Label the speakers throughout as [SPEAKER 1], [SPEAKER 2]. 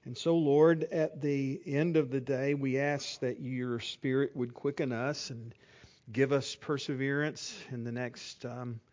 [SPEAKER 1] And so, Lord, at the end of the day, we ask that your Spirit would quicken us and give us perseverance in the next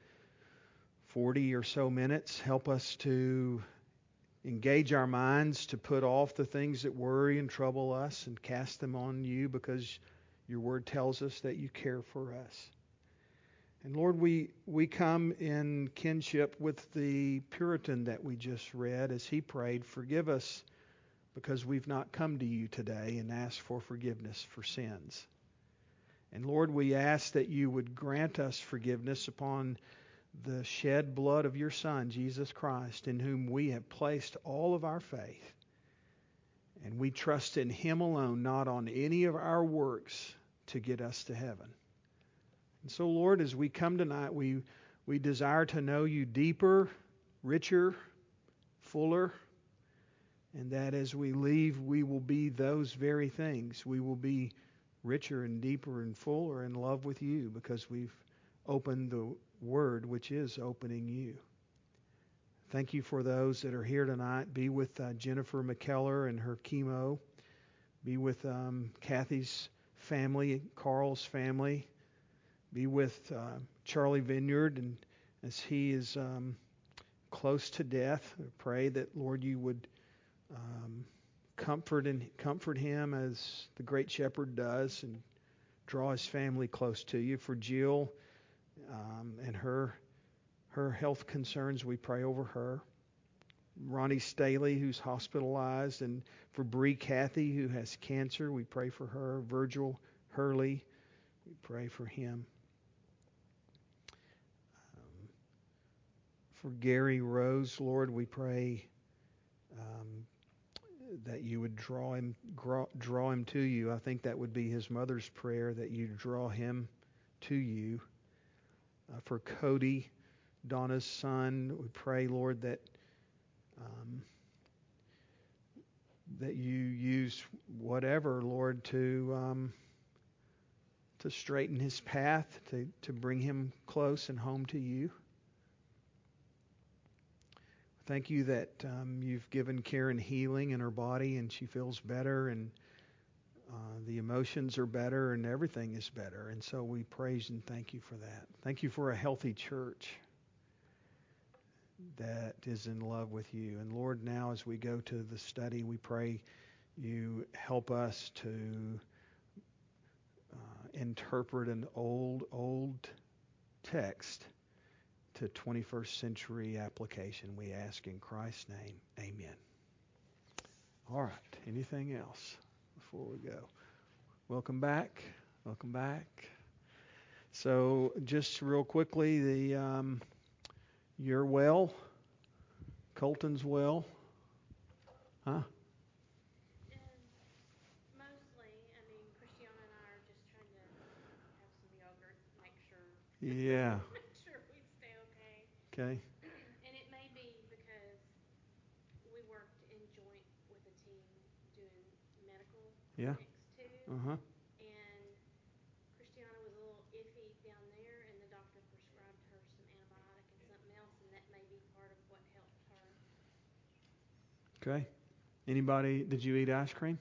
[SPEAKER 1] 40 or so minutes. Help us to engage our minds to put off the things that worry and trouble us and cast them on you, because your word tells us that you care for us. And Lord, we come in kinship with the Puritan that we just read as he prayed, forgive us because we've not come to you today and asked for forgiveness for sins. And Lord, we ask that you would grant us forgiveness upon the shed blood of your Son, Jesus Christ, in whom we have placed all of our faith. And we trust in him alone, not on any of our works to get us to heaven. And so, Lord, as we come tonight, we desire to know you deeper, richer, fuller, and that as we leave, we will be those very things. We will be richer and deeper and fuller in love with you because we've opened the Word, which is opening you. Thank you for those that are here tonight. Be with Jennifer McKellar and her chemo. Be with Kathy's family, Carl's family. Be with Charlie Vineyard, and as he is close to death, I pray that, Lord, you would comfort him as the great shepherd does, and draw his family close to you. For Jill and her health concerns, we pray over her. Ronnie Staley, who's hospitalized, and for Bree Cathy, who has cancer, we pray for her. Virgil Hurley, we pray for him. For Gary Rose, Lord, we pray that you would draw him to you. I think that would be his mother's prayer, that you draw him to you. For Cody, Donna's son, we pray, Lord, that that you use whatever, Lord, to straighten his path, to bring him close and home to you. Thank you that you've given Karen healing in her body, and she feels better, and the emotions are better, and everything is better. And so we praise and thank you for that. Thank you for a healthy church that is in love with you. And Lord, now as we go to the study, we pray you help us to interpret an old text to 21st century application. We ask in Christ's name, amen. All right, anything else before we go? Welcome back. So just real quickly, you're well. Colton's well. Huh?
[SPEAKER 2] Mostly. I mean, Christiana and I are just trying to have some yogurt, make sure
[SPEAKER 1] Yeah.
[SPEAKER 2] make sure we stay okay.
[SPEAKER 1] Okay.
[SPEAKER 2] And it may be because we worked in joint with a team doing medical
[SPEAKER 1] Yeah.
[SPEAKER 2] clinics too.
[SPEAKER 1] Uh-huh.
[SPEAKER 2] And Christiana was a little iffy down there, and the doctor prescribed her some antibiotic and something else, and that may be part of what helped her.
[SPEAKER 1] Okay. Anybody, did you eat ice cream?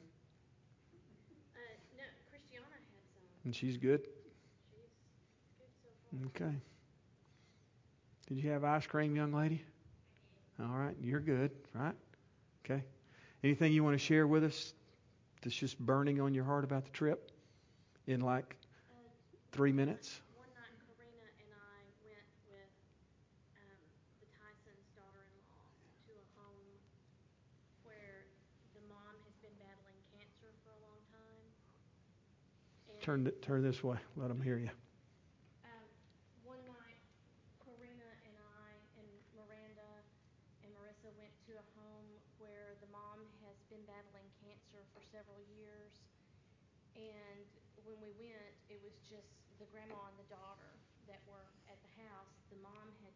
[SPEAKER 2] No, Christiana had some.
[SPEAKER 1] And she's good?
[SPEAKER 2] She's good so far.
[SPEAKER 1] Okay. Did you have ice cream, young lady? All right. You're good, right? Okay. Anything you want to share with us that's just burning on your heart about the trip in like 3 minutes?
[SPEAKER 2] One night, Karina and I went with the Tyson's daughter-in-law to a home where the mom has been battling cancer for a long time. And
[SPEAKER 1] Turn this way. Let them hear you.
[SPEAKER 2] one night, Karina and I and Miranda and Marissa went to a home where the mom has been battling cancer for several years. And when we went, it was just the grandma and the daughter that were at the house. The mom had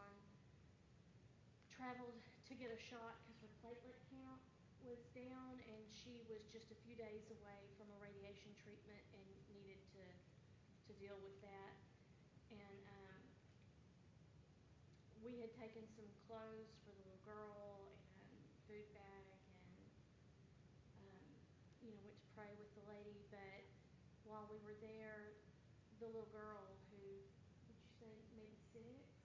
[SPEAKER 2] traveled to get a shot because her platelet count was down, and she was just a few days away from a radiation treatment and needed to deal with that. And we had taken some clothes for the little girl and food bag and but while we were there, the little girl who, would you say maybe 6,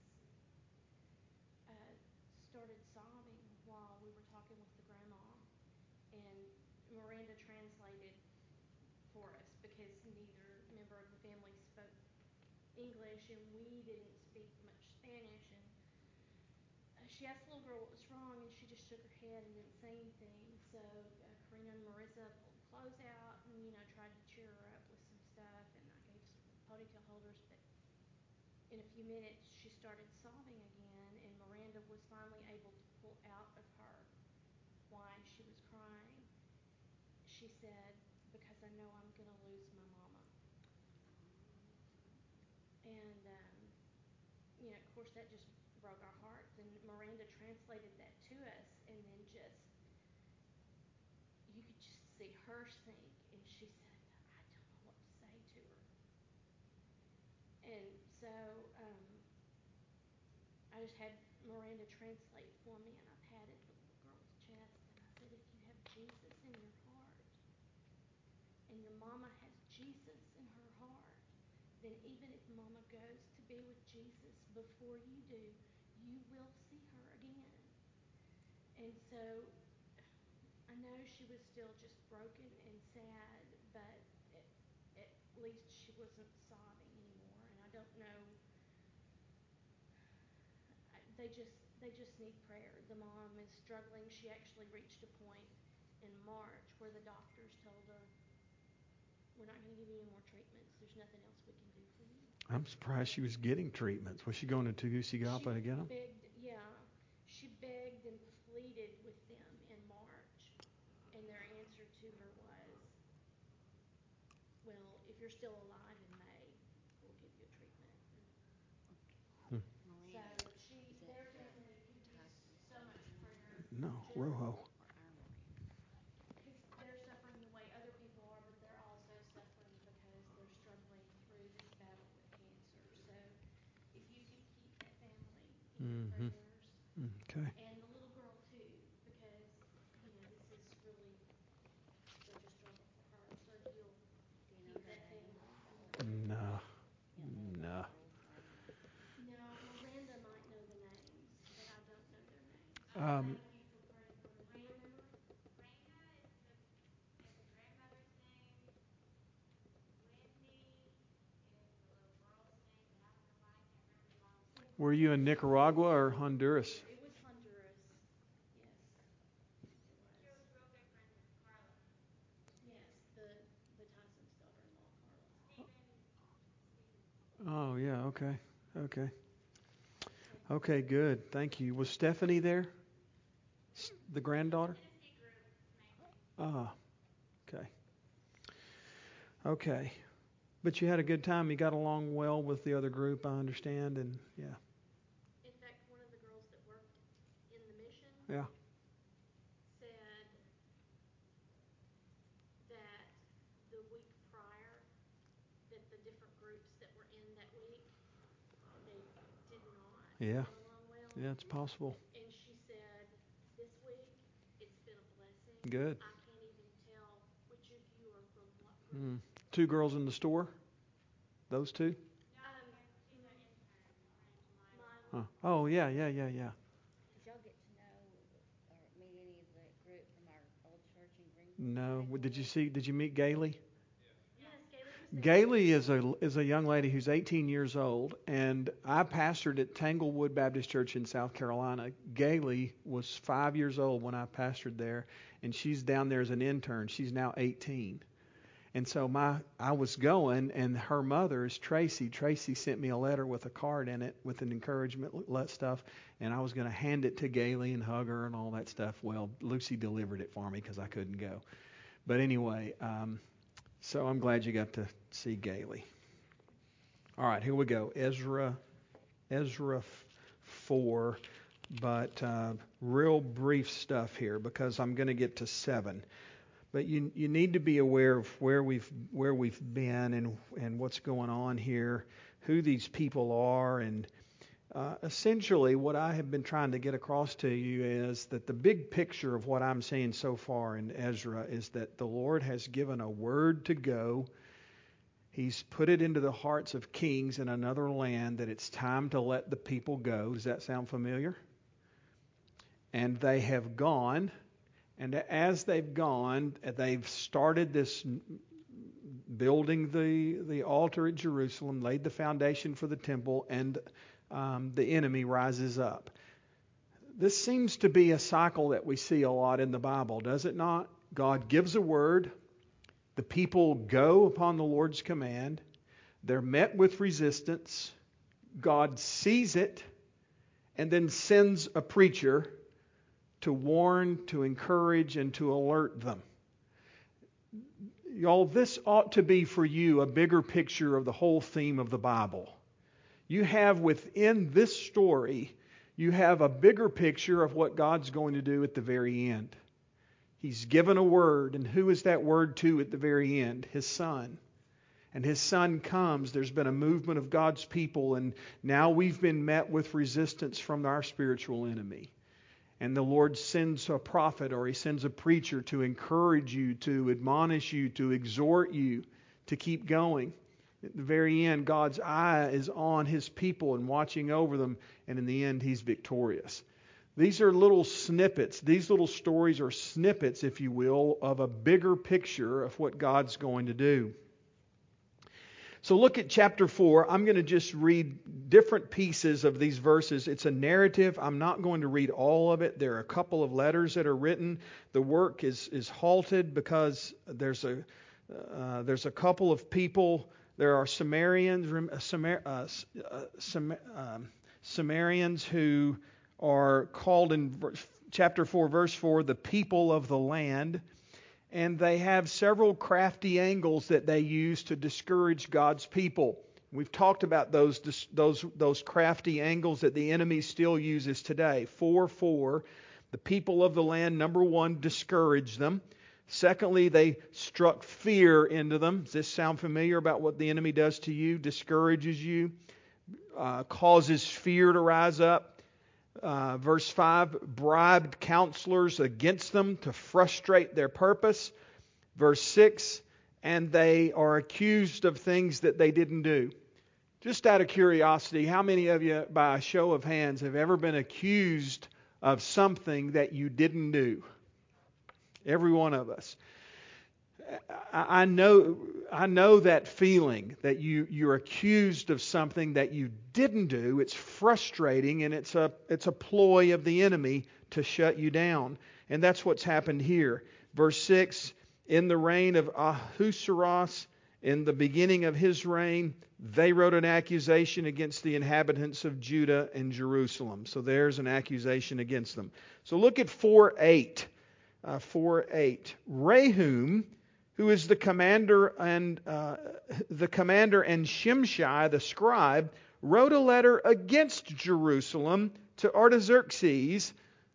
[SPEAKER 2] started sobbing while we were talking with the grandma. And Miranda translated for us because neither member of the family spoke English and we didn't speak much Spanish. And she asked the little girl what was wrong, and she just shook her head and didn't say anything. So Karina and Marissa pulled the clothes out and, tried to cheer her up with some stuff, and I gave some ponytail holders. But in a few minutes, she started sobbing again, and Miranda was finally able to pull out of her why she was crying. She said, "Because I know I'm going to lose my mama." And, of course, that just broke our hearts. And Miranda translated that to us, and then you could just see her sink. And she said, "I don't know what to say to her." And so I just had Miranda translate for me, and I patted the little girl's chest, and I said, "If you have Jesus in your heart, and your mama has Jesus in her heart, then even if mama goes to be with Jesus before you do, you will see her again." And so I know she was still just broken and sad, but at least she wasn't sobbing anymore. And I don't know, they just need prayer. The mom is struggling. She actually reached a point in March where the doctors told her, "We're not going to give you any more treatments. There's nothing else we can do for you."
[SPEAKER 1] I'm surprised she was getting treatments. Was she going to Tegucigalpa to get them?
[SPEAKER 2] She begged and pleaded with them in March, and their answer to her was, "Well, if you're still alive in May, we'll give you a treatment."
[SPEAKER 1] Hmm.
[SPEAKER 2] So their family could use so much prayer.
[SPEAKER 1] No, Rojo.
[SPEAKER 2] Because they're suffering the way other people are, but they're also suffering because they're struggling through this battle with cancer. So if you could keep that family in your prayers.
[SPEAKER 1] Okay.
[SPEAKER 2] And the little girl too, because, this is really such a struggle for her. So if you'll keep that family in your prayers.
[SPEAKER 1] No.
[SPEAKER 2] No, Miranda might know the names, but I don't know their names.
[SPEAKER 1] Um,
[SPEAKER 2] Thank you for praying for them. Do you remember?
[SPEAKER 3] Raina is the grandmother's name. Wendy is the little girl's name, but I don't know why I can't remember the mom's name.
[SPEAKER 1] Were you in Nicaragua or Honduras?
[SPEAKER 2] It was Honduras. Yes, it was.
[SPEAKER 3] She was real good friends with Carla.
[SPEAKER 2] Yes, the Tyson's daughter-in-law, Carla.
[SPEAKER 3] Stephen.
[SPEAKER 1] Oh, yeah, okay. Okay, good. Thank you. Was Stephanie there? The granddaughter?
[SPEAKER 3] Tennessee group, mainly.
[SPEAKER 1] Ah, okay. Okay. But you had a good time. You got along well with the other group, I understand, and yeah.
[SPEAKER 2] In fact, one of the girls that worked in the mission
[SPEAKER 1] Yeah.
[SPEAKER 2] said that the week prior, that the different groups that were in that week, they did not
[SPEAKER 1] Yeah.
[SPEAKER 2] get along well.
[SPEAKER 1] Yeah, it's possible.
[SPEAKER 2] And she said, "This week, it's been a blessing.
[SPEAKER 1] Good.
[SPEAKER 2] I can't even tell which of you are from what group."
[SPEAKER 1] 2 girls in the store? Those 2?
[SPEAKER 3] No, she's an intern. Her name's Myla.
[SPEAKER 1] Huh. Oh, yeah.
[SPEAKER 4] Did y'all get to know or meet any of the group from our old church in Greenville?
[SPEAKER 1] No. Did you meet Gailey?
[SPEAKER 2] Yes, Gailey was there.
[SPEAKER 1] Gailey is a young lady who's 18 years old, and I pastored at Tanglewood Baptist Church in South Carolina. Gailey was 5 years old when I pastored there, and she's down there as an intern. She's now 18. And so I was going, and her mother is Tracy. Tracy sent me a letter with a card in it with an encouragement stuff, and I was going to hand it to Gailey and hug her and all that stuff. Well, Lucy delivered it for me because I couldn't go. But anyway, so I'm glad you got to see Gailey. All right, here we go. Ezra 4, but real brief stuff here because I'm going to get to 7. But you need to be aware of where we've been and what's going on here, who these people are, and Essentially, what I have been trying to get across to you is that the big picture of what I'm seeing so far in Ezra is that the Lord has given a word to go. He's put it into the hearts of kings in another land that it's time to let the people go. Does that sound familiar? And they have gone. And as they've gone, they've started this building the altar at Jerusalem, laid the foundation for the temple, and the enemy rises up. This seems to be a cycle that we see a lot in the Bible, does it not? God gives a word. The people go upon the Lord's command. They're met with resistance. God sees it and then sends a preacher to warn, to encourage, and to alert them. Y'all, this ought to be for you a bigger picture of the whole theme of the Bible. You have within this story, you have a bigger picture of what God's going to do at the very end. He's given a word, and who is that word to at the very end? His Son. And His Son comes. There's been a movement of God's people, and now we've been met with resistance from our spiritual enemy. And the Lord sends a prophet or He sends a preacher to encourage you, to admonish you, to exhort you to keep going. At the very end, God's eye is on His people and watching over them, and in the end, He's victorious. These are little snippets. These little stories are snippets, if you will, of a bigger picture of what God's going to do. So look at chapter 4. I'm going to just read different pieces of these verses. It's a narrative. I'm not going to read all of it. There are a couple of letters that are written. The work is halted because there's a couple of people. There are Sumerians who are called in chapter 4, verse 4, the people of the land. And they have several crafty angles that they use to discourage God's people. We've talked about those crafty angles that the enemy still uses today. 4:4, the people of the land, number one, discourage them. Secondly, they struck fear into them. Does this sound familiar about what the enemy does to you? Discourages you, causes fear to rise up. Verse 5, bribed counselors against them to frustrate their purpose. Verse 6, and they are accused of things that they didn't do. Just out of curiosity, how many of you, by a show of hands, have ever been accused of something that you didn't do? Every one of us. I know that feeling that you're accused of something that you didn't do. It's frustrating, and it's a ploy of the enemy to shut you down. And that's what's happened here. Verse 6, in the reign of Ahasuerus, in the beginning of his reign, they wrote an accusation against the inhabitants of Judah and Jerusalem. So there's an accusation against them. So look at 4:8. 4:8. Rehum, who is the commander and Shimshai the scribe, wrote a letter against Jerusalem to Artaxerxes,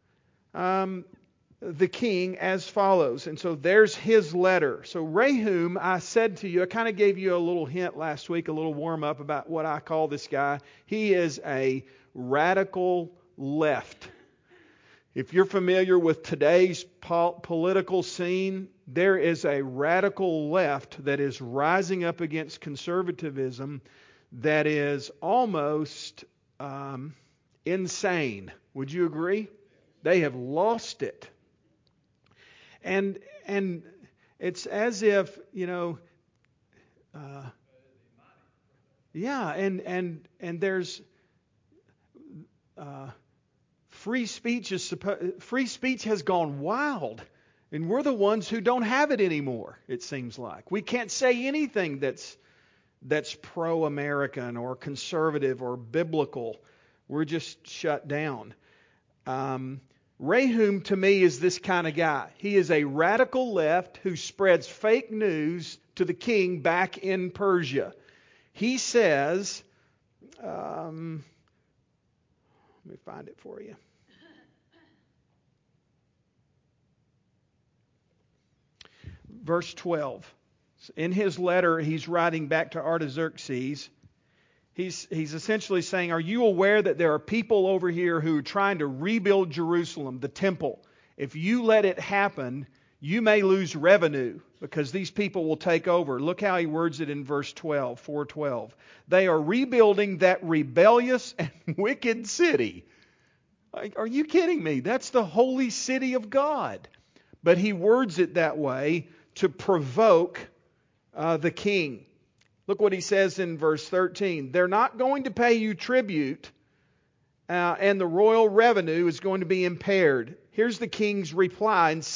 [SPEAKER 1] the king, as follows. And so there's his letter. So Rehum, I said to you, I kind of gave you a little hint last week, a little warm up about what I call this guy. He is a radical left. If you're familiar with today's political scene, there is a radical left that is rising up against conservatism that is almost insane. Would you agree? They have lost it. And it's as if, and there's free speech has gone wild, and we're the ones who don't have it anymore. It seems like we can't say anything that's pro-American or conservative or biblical. We're just shut down. Rehum, to me, is this kind of guy. He is a radical left who spreads fake news to the king back in Persia. He says, let me find it for you. Verse 12. In his letter, he's writing back to Artaxerxes, He's essentially saying, are you aware that there are people over here who are trying to rebuild Jerusalem, the temple? If you let it happen, you may lose revenue because these people will take over. Look how he words it in verse 12, 4:12. They are rebuilding that rebellious and wicked city. Are you kidding me? That's the holy city of God. But he words it that way to provoke the king. Look what he says in verse 13. They're not going to pay you tribute, and the royal revenue is going to be impaired. Here's the king's reply in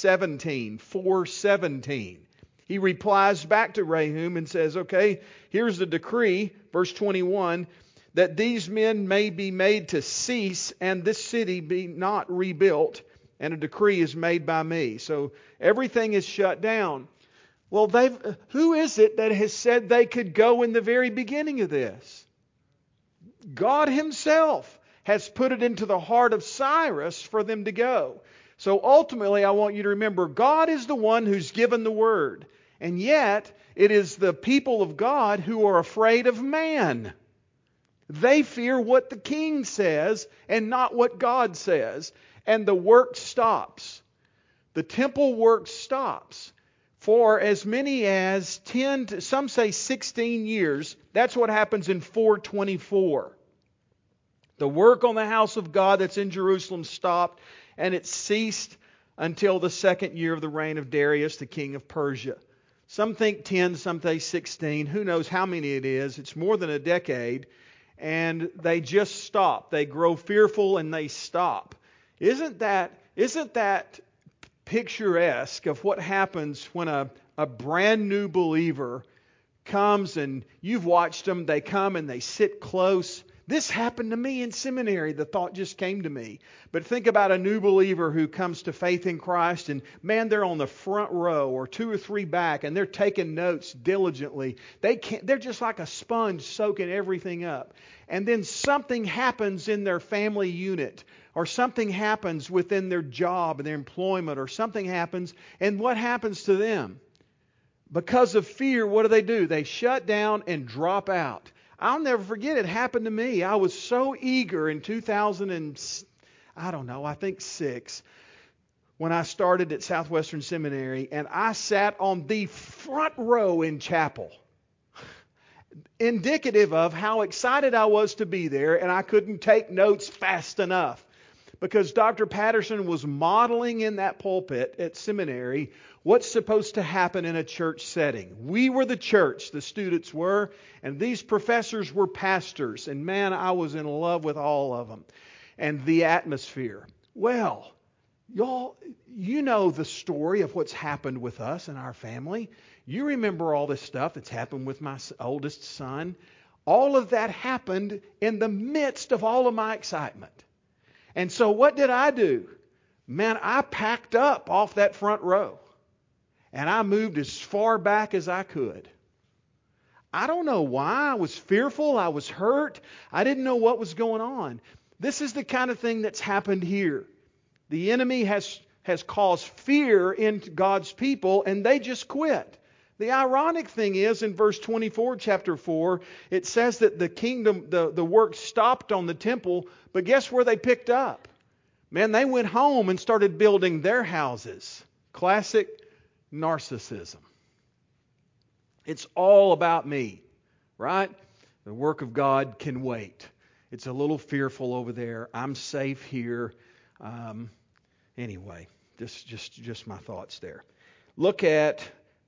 [SPEAKER 1] 4:17. He replies back to Rehum and says, okay, here's the decree, verse 21, that these men may be made to cease and this city be not rebuilt, and a decree is made by me. So everything is shut down. Well, who is it that has said they could go in the very beginning of this? God Himself has put it into the heart of Cyrus for them to go. So ultimately, I want you to remember, God is the one who's given the word. And yet, it is the people of God who are afraid of man. They fear what the king says and not what God says. And the work stops. The temple work stops. For as many as 10, some say 16 years, that's what happens in 424. The work on the house of God that's in Jerusalem stopped, and it ceased until the second year of the reign of Darius, the king of Persia. Some think 10, some think 16. Who knows how many it is? It's more than a decade. And they just stop. They grow fearful and they stop. Isn't that picturesque of what happens when a brand new believer comes, and you've watched them, they come and they sit close. This happened to me in seminary. The thought just came to me. But think about a new believer who comes to faith in Christ, and man, they're on the front row or 2 or 3 back, and they're taking notes diligently. They're just like a sponge soaking everything up. And then something happens in their family unit, or something happens within their job and their employment, or something happens, and what happens to them? Because of fear, what do? They shut down and drop out. I'll never forget, it happened to me. I was so eager in 2006, when I started at Southwestern Seminary, and I sat on the front row in chapel. Indicative of how excited I was to be there, and I couldn't take notes fast enough. Because Dr. Patterson was modeling in that pulpit at seminary what's supposed to happen in a church setting. We were the church, the students were, and these professors were pastors. And man, I was in love with all of them. And the atmosphere. Well, y'all, you know the story of what's happened with us and our family. You remember all this stuff that's happened with my oldest son. All of that happened in the midst of all of my excitement. And so what did I do? Man, I packed up off that front row. And I moved as far back as I could. I don't know why. I was fearful. I was hurt. I didn't know what was going on. This is the kind of thing that's happened here. The enemy has caused fear in God's people, and they just quit. The ironic thing is, in verse 24, chapter 4, it says that the kingdom, the work stopped on the temple, but guess where they picked up? Man, they went home and started building their houses. Classic narcissism. It's all about me, right? The work of God can wait. It's a little fearful over there. I'm safe here. Anyway, just my thoughts there. Look at,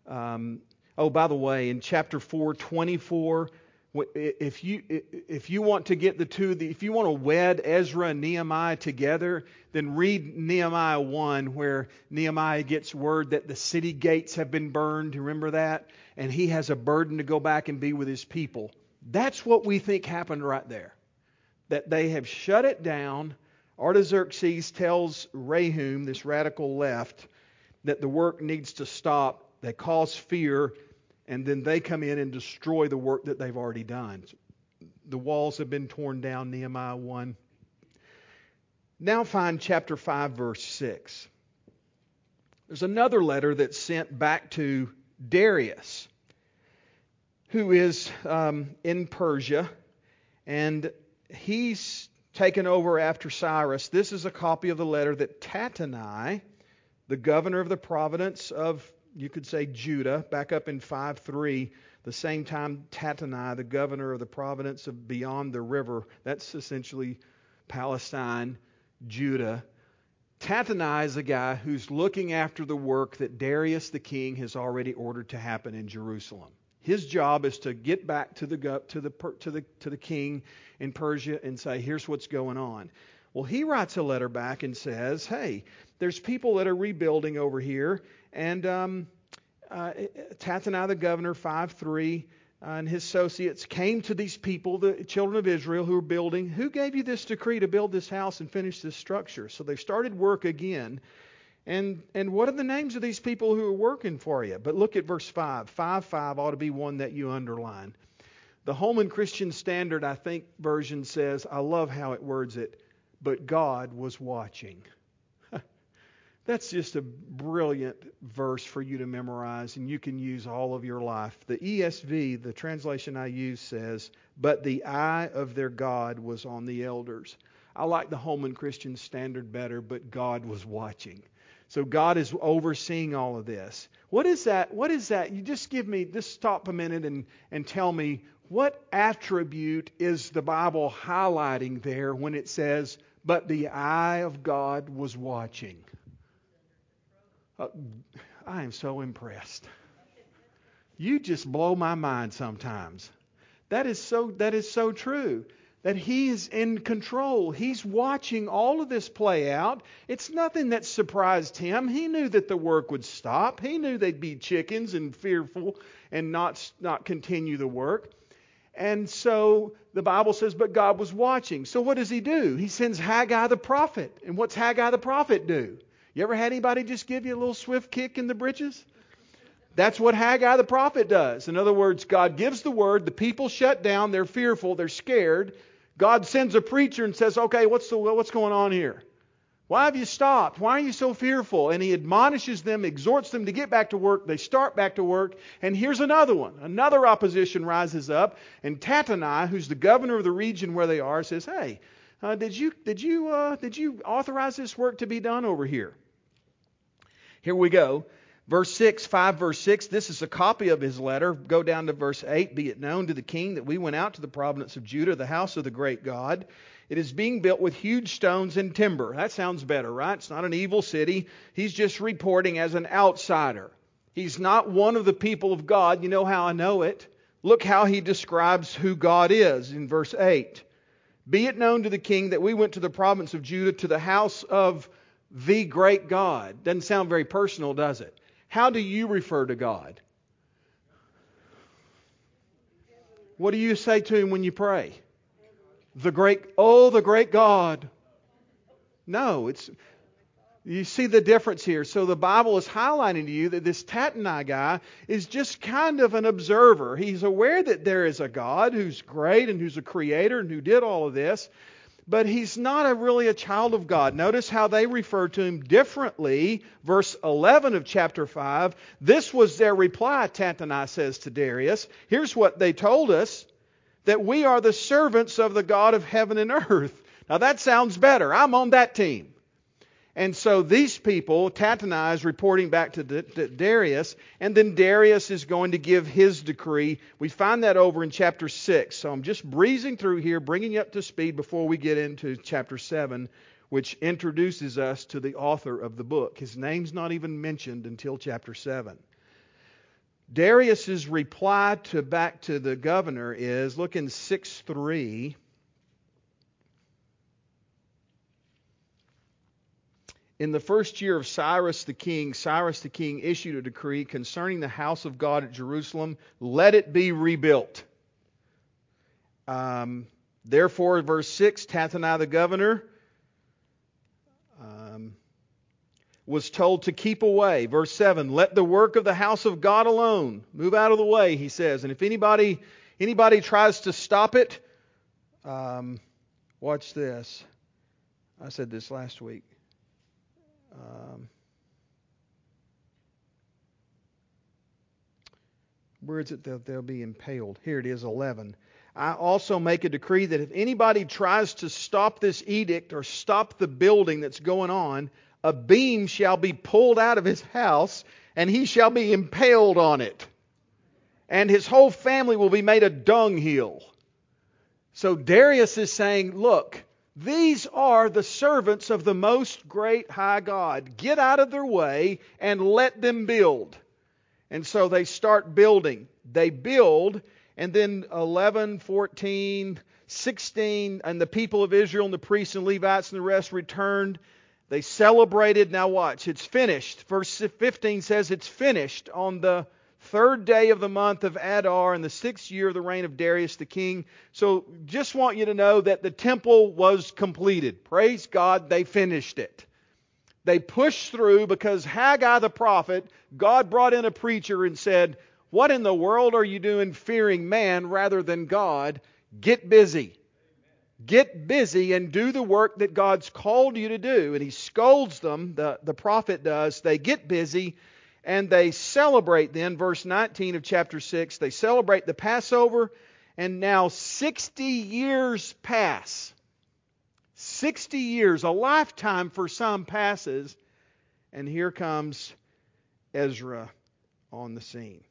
[SPEAKER 1] by the way, in chapter 4:24, if you want to get if you want to wed Ezra and Nehemiah together, then read Nehemiah 1, where Nehemiah gets word that the city gates have been burned. Remember that? And he has a burden to go back and be with his people. That's what we think happened right there. That they have shut it down. Artaxerxes tells Rehum, this radical left, that the work needs to stop. They cause fear, and then they come in and destroy the work that they've already done. The walls have been torn down, Nehemiah 1. Now find chapter 5, verse 6. There's another letter that's sent back to Darius, who is in Persia. And he's taken over after Cyrus. This is a copy of the letter that Tattenai, the governor of the province of, you could say, Judah, back up in 5:3, the same time Tattenai, the governor of the province of beyond the river, that's essentially Palestine, Judah. Tattenai is a guy who's looking after the work that Darius the king has already ordered to happen in Jerusalem. His job is to get back to the king in Persia and say, here's what's going on. Well, he writes a letter back and says, hey, there's people that are rebuilding over here. And Tattenai, the governor, 5:3, and his associates came to these people, the children of Israel who were building. Who gave you this decree to build this house and finish this structure? So they started work again. And what are the names of these people who are working for you? But look at verse 5. 5:5 ought to be one that you underline. The Holman Christian Standard, I think, version says, I love how it words it, but God was watching. That's just a brilliant verse for you to memorize, and you can use all of your life. The ESV, the translation I use, says, but the eye of their God was on the elders. I like the Holman Christian Standard better, but God was watching. So God is overseeing all of this. What is that? What is that? You just stop a minute and tell me, what attribute is the Bible highlighting there when it says, but the eye of God was watching? I am so impressed. You just blow my mind sometimes. That is so true. That He is in control. He's watching all of this play out. It's nothing that surprised Him. He knew that the work would stop. He knew they'd be chickens and fearful and not continue the work. And so the Bible says, but God was watching. So what does He do? He sends Haggai the prophet. And what's Haggai the prophet do? You ever had anybody just give you a little swift kick in the britches? That's what Haggai the prophet does. In other words, God gives the word, the people shut down, they're fearful, they're scared. God sends a preacher and says, okay, what's going on here? Why have you stopped? Why are you so fearful? And he admonishes them, exhorts them to get back to work. They start back to work. And here's another one. Another opposition rises up. And Tattenai, who's the governor of the region where they are, says, hey, did you authorize this work to be done over here? Here we go. Verse 6, 5 verse 6, this is a copy of his letter. Go down to verse 8. Be it known to the king that we went out to the province of Judah, the house of the great God. It is being built with huge stones and timber. That sounds better, right? It's not an evil city. He's just reporting as an outsider. He's not one of the people of God. You know how I know it? Look how he describes who God is in verse 8. Be it known to the king that we went to the province of Judah, to the house of the great God. Doesn't sound very personal, does it? How do you refer to God? What do you say to Him when you pray? The great God. No, you see the difference here. So the Bible is highlighting to you that this Tattenai guy is just kind of an observer. He's aware that there is a God who's great and who's a creator and who did all of this. But he's not really a child of God. Notice how they refer to him differently. Verse 11 of chapter 5. This was their reply, Tattenai says to Darius. Here's what they told us. That we are the servants of the God of heaven and earth. Now that sounds better. I'm on that team. And so these people, Tattenai is reporting back to Darius, and then Darius is going to give his decree. We find that over in chapter 6. So I'm just breezing through here, bringing you up to speed before we get into chapter 7, which introduces us to the author of the book. His name's not even mentioned until chapter 7. Darius's reply back to the governor is, look in 6:3. In the first year of Cyrus the king issued a decree concerning the house of God at Jerusalem. Let it be rebuilt. Therefore, verse 6, Tattenai the governor was told to keep away. Verse 7, let the work of the house of God alone. Move out of the way, he says. And if anybody tries to stop it, watch this. I said this last week. Where is it that they'll be impaled? Here it is, 11. I also make a decree that if anybody tries to stop this edict or stop the building that's going on, a beam shall be pulled out of his house, and he shall be impaled on it. And his whole family will be made a dunghill. So Darius is saying, look, these are the servants of the most great high God. Get out of their way and let them build. And so they start building. They build, and then 11, 14, 16, and the people of Israel and the priests and Levites and the rest returned. They celebrated. Now watch, it's finished. Verse 15 says it's finished on the third day of the month of Adar in the 6th year of the reign of Darius the king. So just want you to know that the temple was completed. Praise God, they finished it. They pushed through because Haggai the prophet, God brought in a preacher and said, what in the world are you doing fearing man rather than God? Get busy. Get busy and do the work that God's called you to do. And he scolds them, the prophet does. They get busy and they celebrate then, verse 19 of chapter 6, they celebrate the Passover, and now 60 years pass. 60 years, a lifetime for some passes, and here comes Ezra on the scene.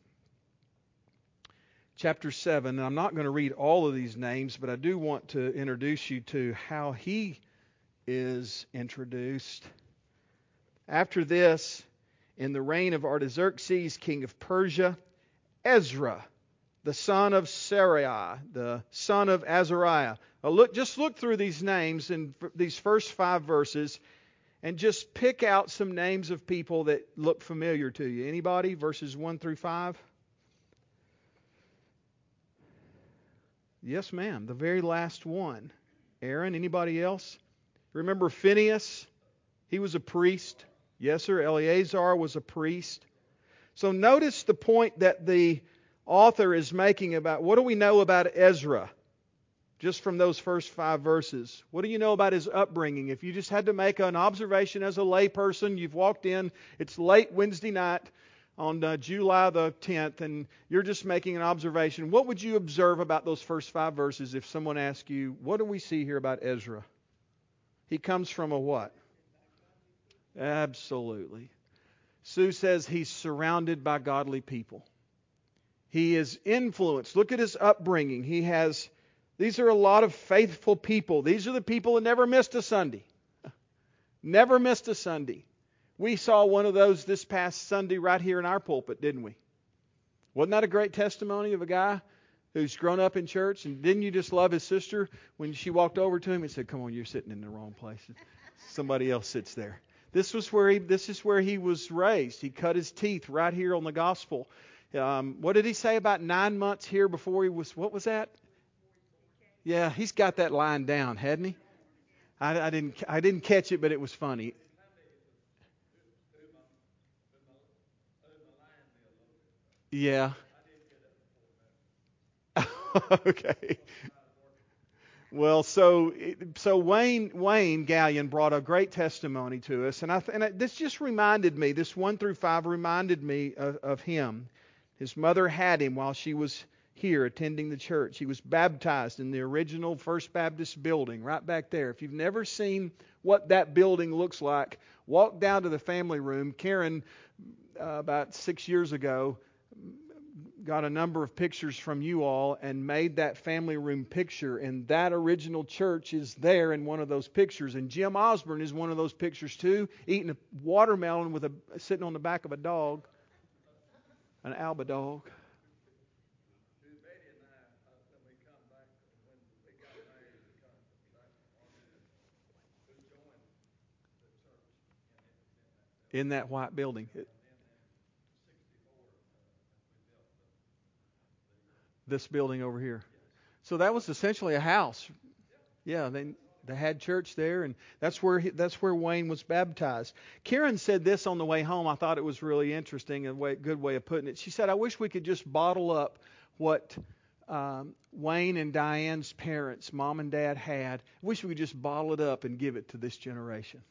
[SPEAKER 1] Chapter 7, and I'm not going to read all of these names, but I do want to introduce you to how he is introduced. After this, in the reign of Artaxerxes, king of Persia, Ezra, the son of Seraiah, the son of Azariah. Just look through these names in these first 5 verses and just pick out some names of people that look familiar to you. Anybody? Verses 1 through 5? Yes, ma'am. The very last one. Aaron, anybody else? Remember Phinehas? He was a priest. Yes, sir. Eleazar was a priest. So notice the point that the author is making about what do we know about Ezra? Just from those first 5 verses. What do you know about his upbringing? If you just had to make an observation as a layperson, you've walked in, it's late Wednesday night on July the 10th, and you're just making an observation. What would you observe about those first 5 verses if someone asked you, what do we see here about Ezra? He comes from a what? Absolutely. Sue says he's surrounded by godly people. He is influenced. Look at his upbringing. These are a lot of faithful people. These are the people that never missed a Sunday. Never missed a Sunday. We saw one of those this past Sunday right here in our pulpit, didn't we? Wasn't that a great testimony of a guy who's grown up in church? And didn't you just love his sister when she walked over to him and said, come on, you're sitting in the wrong place. Somebody else sits there. This is where he was raised. He cut his teeth right here on the gospel. What did he say about 9 months here before he was, what was that? Yeah, he's got that line down, hadn't he? I didn't catch it, but it was funny. Yeah. Okay. Well, so Wayne Gallion brought a great testimony to us, and this just reminded me. This 1 through 5 reminded me of him. His mother had him while she was here attending the church. He was baptized in the original First Baptist building right back there. If you've never seen what that building looks like, walk down to the family room. Karen, about 6 years ago, got a number of pictures from you all and made that family room picture, and that original church is there in one of those pictures. And Jim Osborne is one of those pictures too, eating a watermelon sitting on the back of a dog, an Alba dog. In that white building. This building over here. So that was essentially a house. Yeah, they had church there, and that's where Wayne was baptized. Karen said this on the way home. I thought it was really interesting, a good way of putting it. She said, I wish we could just bottle up what Wayne and Diane's parents, mom and dad, had. I wish we could just bottle it up and give it to this generation.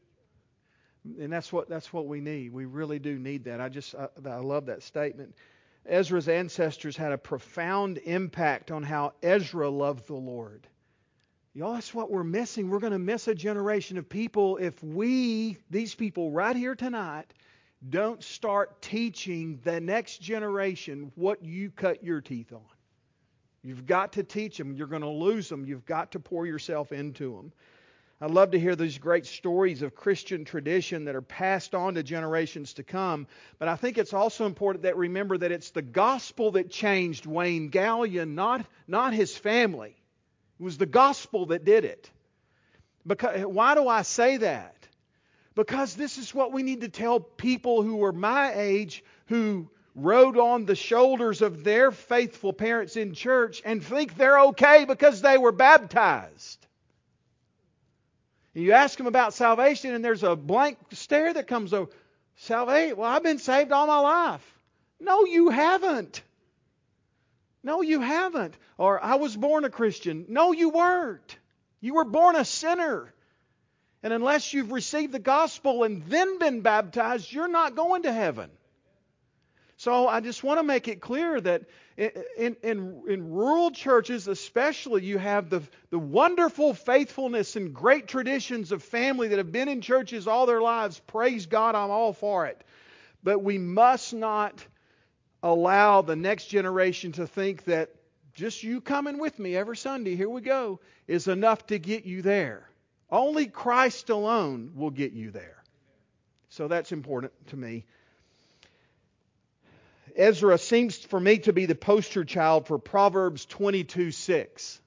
[SPEAKER 1] And that's what we need. We really do need that. I love that statement. Ezra's ancestors had a profound impact on how Ezra loved the Lord. Y'all, that's what we're missing. We're going to miss a generation of people if we, these people right here tonight, don't start teaching the next generation what you cut your teeth on. You've got to teach them. You're going to lose them. You've got to pour yourself into them. I love to hear these great stories of Christian tradition that are passed on to generations to come. But I think it's also important that remember that it's the gospel that changed Wayne Gallion, not his family. It was the gospel that did it. Why do I say that? Because this is what we need to tell people who are my age, who rode on the shoulders of their faithful parents in church and think they're okay because they were baptized. You ask them about salvation and there's a blank stare that comes over. Salvation? Well, I've been saved all my life. No, you haven't. No, you haven't. Or I was born a Christian. No, you weren't. You were born a sinner. And unless you've received the gospel and then been baptized, you're not going to heaven. So I just want to make it clear that in rural churches especially, you have the wonderful faithfulness and great traditions of family that have been in churches all their lives. Praise God, I'm all for it. But we must not allow the next generation to think that just you coming with me every Sunday, here we go, is enough to get you there. Only Christ alone will get you there. So that's important to me. Ezra seems for me to be the poster child for Proverbs 22:6.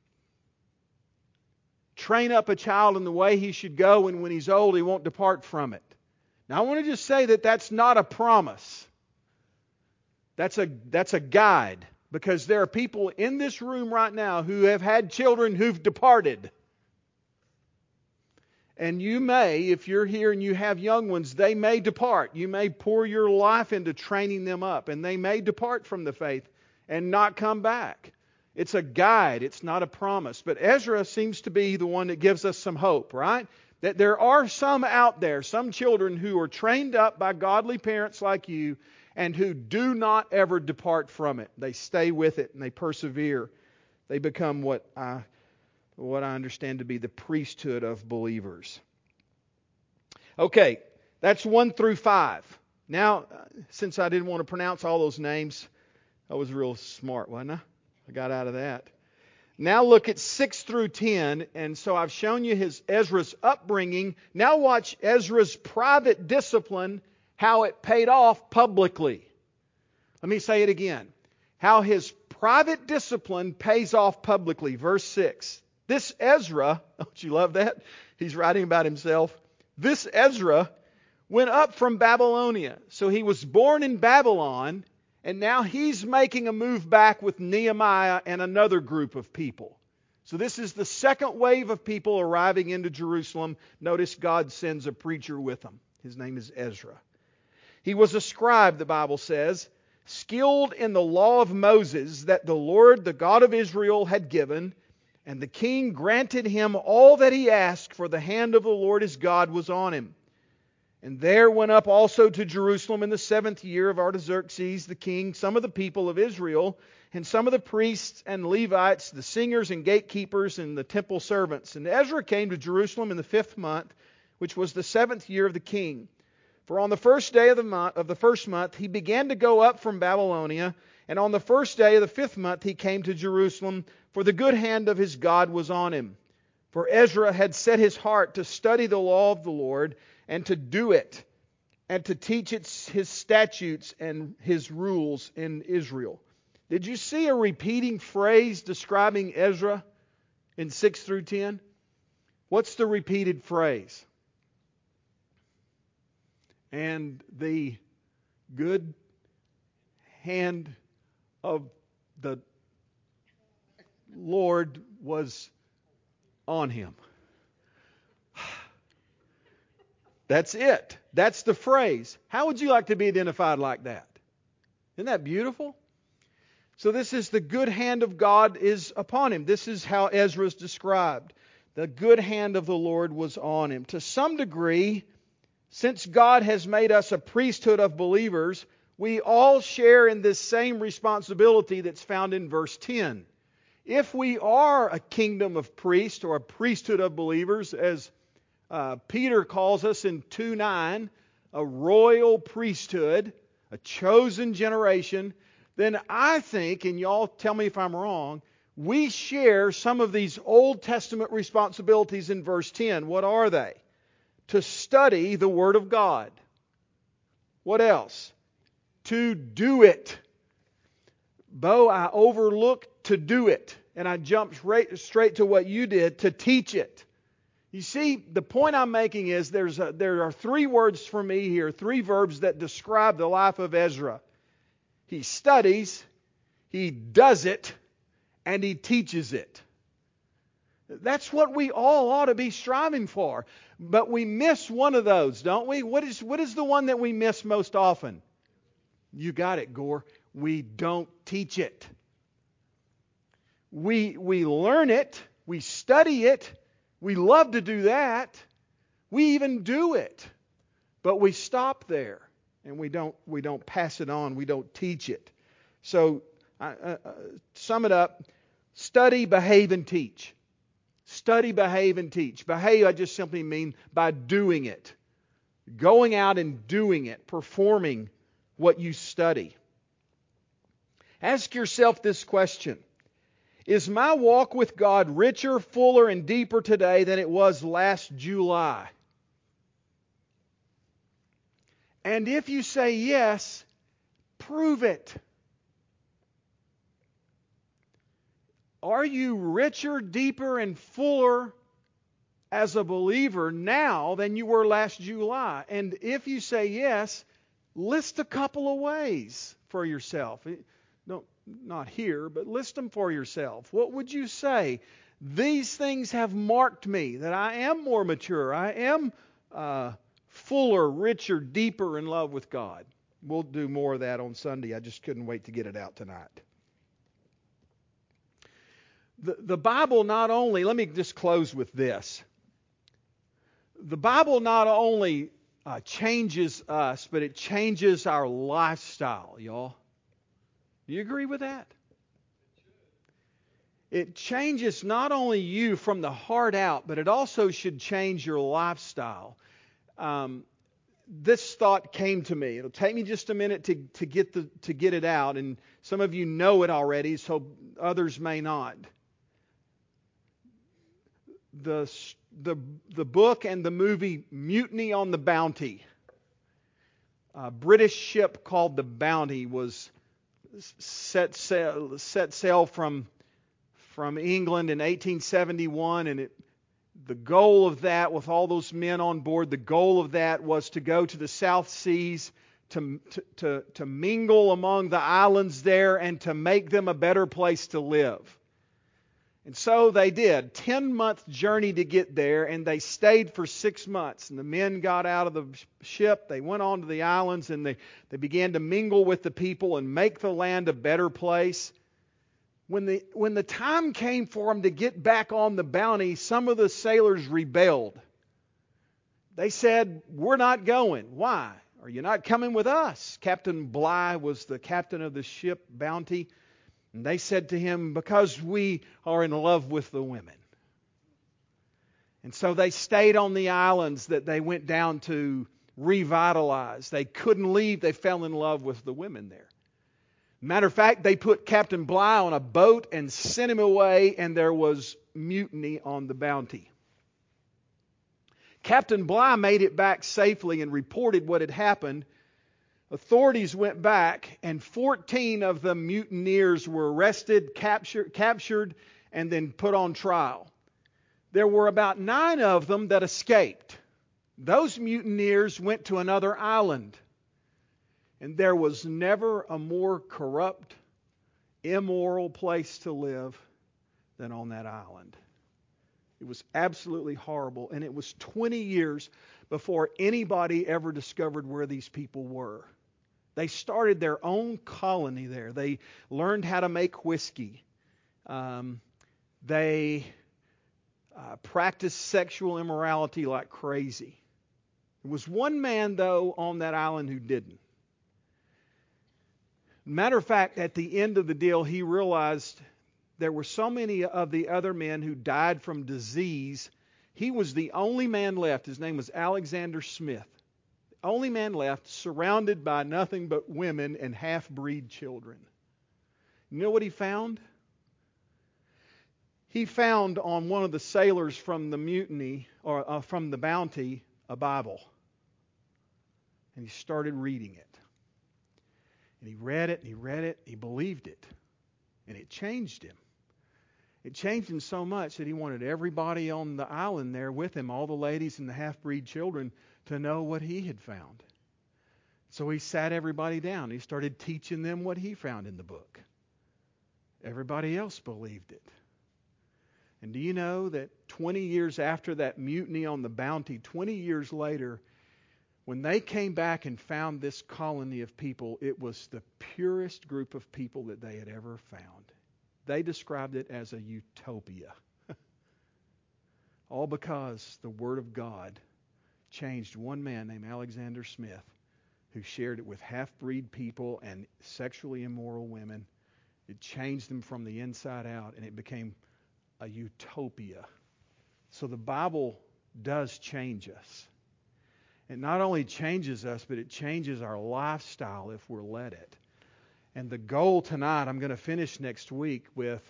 [SPEAKER 1] Train up a child in the way he should go, and when he's old, he won't depart from it. Now I want to just say that that's not a promise. That's a guide, because there are people in this room right now who have had children who've departed. And you may, if you're here and you have young ones, they may depart. You may pour your life into training them up, and they may depart from the faith and not come back. It's a guide. It's not a promise. But Ezra seems to be the one that gives us some hope, right? That there are some out there, some children who are trained up by godly parents like you and who do not ever depart from it. They stay with it and they persevere. They become what I understand to be the priesthood of believers. Okay, that's 1 through 5. Now, since I didn't want to pronounce all those names, I was real smart, wasn't I? I got out of that. Now look at 6 through 10, and so I've shown you Ezra's upbringing. Now watch Ezra's private discipline, how it paid off publicly. Let me say it again. How his private discipline pays off publicly. Verse 6. This Ezra, don't you love that? He's writing about himself. This Ezra went up from Babylonia. So he was born in Babylon, and now he's making a move back with Nehemiah and another group of people. So this is the second wave of people arriving into Jerusalem. Notice God sends a preacher with them. His name is Ezra. He was a scribe, the Bible says, skilled in the law of Moses that the Lord, the God of Israel, had given. And the king granted him all that he asked, for the hand of the Lord his God was on him. And there went up also to Jerusalem in the 7th year of Artaxerxes the king some of the people of Israel, and some of the priests and Levites, the singers and gatekeepers, and the temple servants. And Ezra came to Jerusalem in the 5th month, which was the 7th year of the king. For on the first day of the first month he began to go up from Babylonia, and on the first day of the 5th month he came to Jerusalem, for the good hand of his God was on him. For Ezra had set his heart to study the law of the Lord, and to do it, and to teach his statutes and his rules in Israel. Did you see a repeating phrase describing Ezra in 6 through 10? What's the repeated phrase? And the good hand of the Lord was on him. That's it. That's the phrase. How would you like to be identified like that? Isn't that beautiful? So this is the good hand of God is upon him. This is how Ezra is described. The good hand of the Lord was on him. To some degree, since God has made us a priesthood of believers, We all share in this same responsibility that's found in verse 10. If we are a kingdom of priests or a priesthood of believers, as Peter calls us in 2:9, a royal priesthood, a chosen generation, then I think, and y'all tell me if I'm wrong, we share some of these Old Testament responsibilities in verse 10. What are they? To study the Word of God. What else? To do it. Bo, I overlooked to do it, and I jumped straight to what you did, to teach it. You see, the point I'm making is there are three words for me here, three verbs that describe the life of Ezra. He studies, he does it, and he teaches it. That's what we all ought to be striving for. But we miss one of those, don't we? What is the one that we miss most often? You got it, Gore. We don't teach it. We learn it. We study it. We love to do that. We even do it. But we stop there. And we don't pass it on. We don't teach it. So, sum it up. Study, behave, and teach. Study, behave, and teach. Behave, I just simply mean by doing it. Going out and doing it. Performing what you study. Ask yourself this question. Is my walk with God richer, fuller, and deeper today than it was last July? And if you say yes, prove it. Are you richer, deeper, and fuller as a believer now than you were last July? And if you say yes, list a couple of ways for yourself. Not here, but list them for yourself. What would you say? These things have marked me, that I am more mature. I am fuller, richer, deeper in love with God. We'll do more of that on Sunday. I just couldn't wait to get it out tonight. The Bible not only, let me just close with this. The Bible not only changes us, but it changes our lifestyle, y'all. Do you agree with that? It changes not only you from the heart out, but it also should change your lifestyle. This thought came to me. It'll take me just a minute to get it out, and some of you know it already, so others may not. The book and the movie Mutiny on the Bounty. A British ship called the Bounty was set sail from England in 1871, and the goal of that, with all those men on board, the goal of that was to go to the South Seas, to mingle among the islands there, and to make them a better place to live. And so they did. 10-month journey to get there, and they stayed for 6 months. And the men got out of the ship, they went on to the islands, and they began to mingle with the people and make the land a better place. When the time came for them to get back on the Bounty, some of the sailors rebelled. They said, "We're not going." "Why? Are you not coming with us?" Captain Bligh was the captain of the ship Bounty. And they said to him, "Because we are in love with the women." And so they stayed on the islands that they went down to revitalize. They couldn't leave. They fell in love with the women there. Matter of fact, they put Captain Bligh on a boat and sent him away, and there was mutiny on the Bounty. Captain Bligh made it back safely and reported what had happened. Authorities went back, and 14 of the mutineers were arrested, captured, and then put on trial. There were about 9 of them that escaped. Those mutineers went to another island. And there was never a more corrupt, immoral place to live than on that island. It was absolutely horrible, and it was 20 years before anybody ever discovered where these people were. They started their own colony there. They learned how to make whiskey. They practiced sexual immorality like crazy. There was one man, though, on that island who didn't. Matter of fact, at the end of the deal, he realized there were so many of the other men who died from disease. He was the only man left. His name was Alexander Smith. The only man left, surrounded by nothing but women and half-breed children. You know what he found? He found on one of the sailors from the mutiny, or from the Bounty, a Bible. And he started reading it. And he read it, and he read it, he believed it. And it changed him. It changed him so much that he wanted everybody on the island there with him, all the ladies and the half-breed children, to know what he had found. So he sat everybody down. He started teaching them what he found in the book. Everybody else believed it. And do you know that 20 years after that mutiny on the Bounty, 20 years later, when they came back and found this colony of people, it was the purest group of people that they had ever found. They described it as a utopia. All because the Word of God changed one man named Alexander Smith, who shared it with half-breed people and sexually immoral women. It changed them from the inside out, and it became a utopia. So the Bible does change us. It not only changes us, but it changes our lifestyle if we're let it. And the goal tonight, I'm going to finish next week with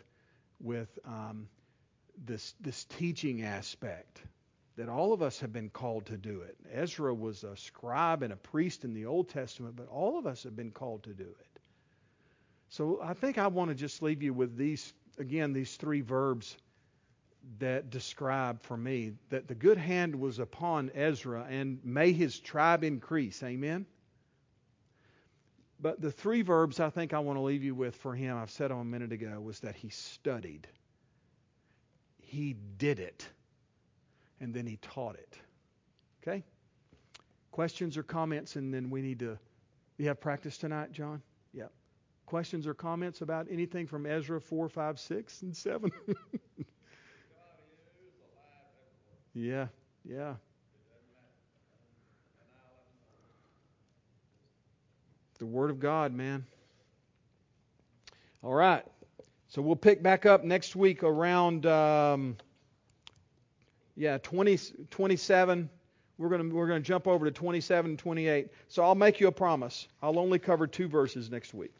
[SPEAKER 1] this teaching aspect, that all of us have been called to do it. Ezra was a scribe and a priest in the Old Testament, but all of us have been called to do it. So I think I want to just leave you with these three verbs that describe for me that the good hand was upon Ezra, and may his tribe increase. Amen? But the three verbs I think I want to leave you with for him, I've said them a minute ago, was that he studied. He did it. And then he taught it. Okay? Questions or comments, and then we need to... You have practice tonight, John? Yeah. Questions or comments about anything from Ezra 4, 5, 6, and 7? Yeah. The Word of God, man. All right. So we'll pick back up next week around 27. We're going to jump over to 27 and 28. So I'll make you a promise. I'll only cover 2 verses next week.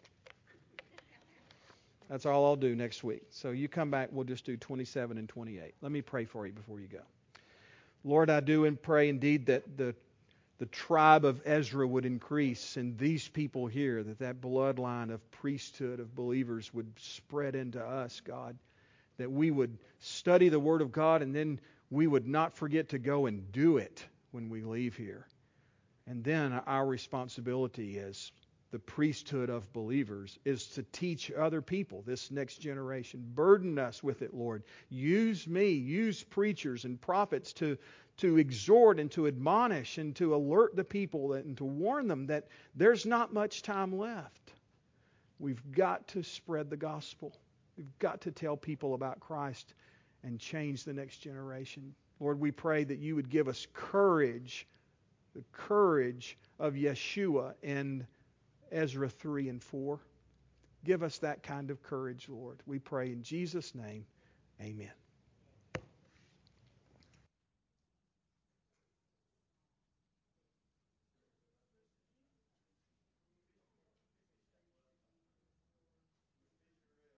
[SPEAKER 1] That's all I'll do next week. So you come back, we'll just do 27 and 28. Let me pray for you before you go. Lord, I do and pray indeed that the tribe of Ezra would increase, and these people here, that bloodline of priesthood of believers would spread into us, God. That we would study the Word of God, and then we would not forget to go and do it when we leave here. And then our responsibility as the priesthood of believers is to teach other people, this next generation. Burden us with it, Lord. Use me, use preachers and prophets to exhort and to admonish and to alert the people and to warn them that there's not much time left. We've got to spread the gospel. We've got to tell people about Christ and change the next generation. Lord, we pray that you would give us courage, the courage of Yeshua in Ezra 3 and 4. Give us that kind of courage, Lord. We pray in Jesus' name, amen.